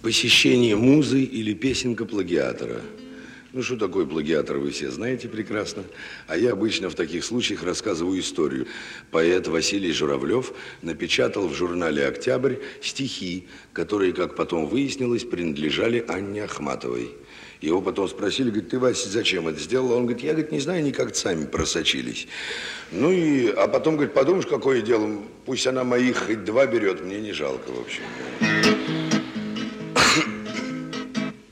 Посещение музы или песенка плагиатора. Ну, что такое плагиатор, вы все знаете прекрасно. А я обычно в таких случаях рассказываю историю. Поэт Василий Журавлев напечатал в журнале «Октябрь» стихи, которые, как потом выяснилось, принадлежали Анне Ахматовой. Его потом спросили, говорит, ты, Вася, зачем это сделал? Он говорит, я, говорит, не знаю, они как-то сами просочились. Ну и, а потом, говорит, подумаешь, какое дело, пусть она моих хоть 2 берет, мне не жалко, в общем.